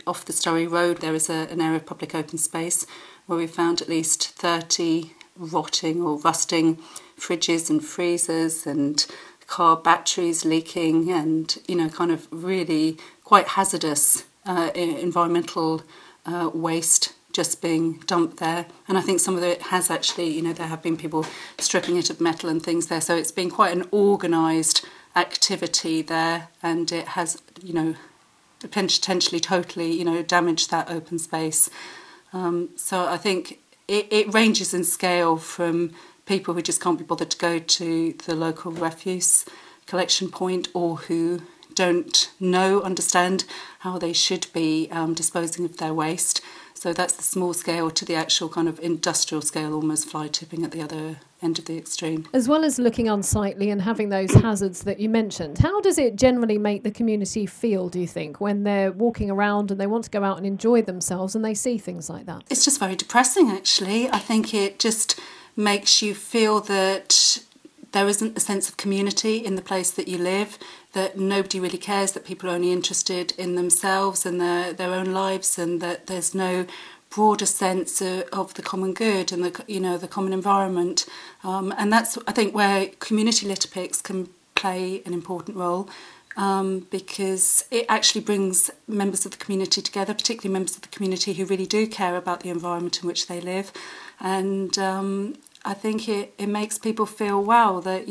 Off the Story Road there is an area of public open space where we found at least 30 rotting or rusting fridges and freezers and car batteries leaking, and kind of really quite hazardous environmental waste just being dumped there. And I think some of it has actually, there have been people stripping it of metal and things there, so it's been quite an organised activity there, and it has potentially totally damaged that open space. So I think it ranges in scale from people who just can't be bothered to go to the local refuse collection point, or who don't understand how they should be disposing of their waste. So that's the small scale, to the actual kind of industrial scale, almost fly tipping at the other end of the extreme. As well as looking unsightly and having those hazards that you mentioned, how does it generally make the community feel, do you think, when they're walking around and they want to go out and enjoy themselves and they see things like that? It's just very depressing, actually. I think it just makes you feel that there isn't a sense of community in the place that you live, that nobody really cares, that people are only interested in themselves and their own lives, and that there's no broader sense of the common good and the common environment. And that's, I think, where community litter picks can play an important role, because it actually brings members of the community together, particularly members of the community who really do care about the environment in which they live. And I think it makes people feel, wow, that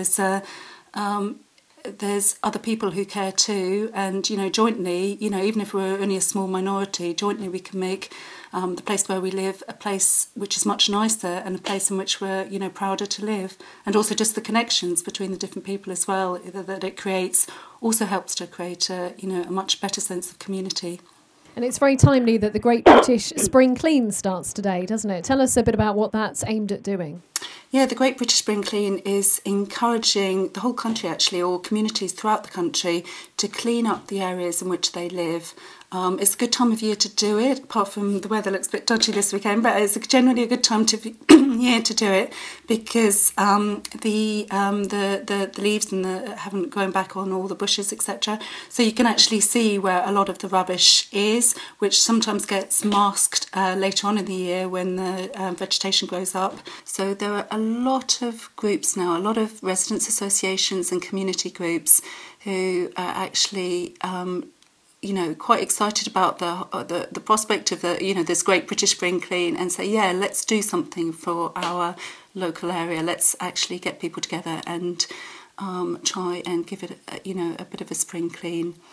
there's other people who care too, and jointly, even if we're only a small minority, jointly we can make the place where we live a place which is much nicer, and a place in which we're prouder to live. And also just the connections between the different people as well that it creates also helps to create a much better sense of community. And it's very timely that the Great British Spring Clean starts today, doesn't it? Tell us a bit about what that's aimed at doing. Yeah, the Great British Spring Clean is encouraging the whole country, actually, or communities throughout the country, to clean up the areas in which they live. It's a good time of year to do it, apart from the weather looks a bit dodgy this weekend, but it's generally a good time to year to do it, because the leaves haven't grown back on all the bushes, etc. So you can actually see where a lot of the rubbish is, which sometimes gets masked later on in the year when the vegetation grows up. So there are a lot of groups now, a lot of residents' associations and community groups who are actually quite excited about the prospect of this Great British Spring Clean, and say, yeah, let's do something for our local area. Let's actually get people together and try and give it a bit of a spring clean.